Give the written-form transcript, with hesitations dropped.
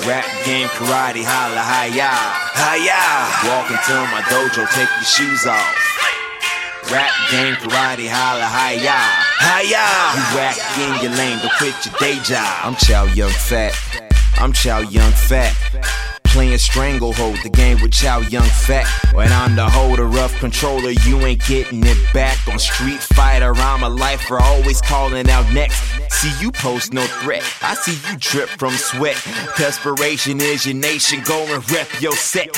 Rap game, karate, holla, hi-ya, hi-ya. Walk into my dojo, take your shoes off. Rap game, karate, holla, hi-ya, hi-ya. You whack in your lane, go quit your day job. I'm Chow Young Fat, I'm Chow Young Fat. Playing Stranglehold, the game with Chow Young Fat. When I'm the holder of controller, you ain't getting it back. On Street Fighter, I'm a lifer, always calling out next. See you post no threat, I see you drip from sweat. Perspiration is your nation, go and rep your set.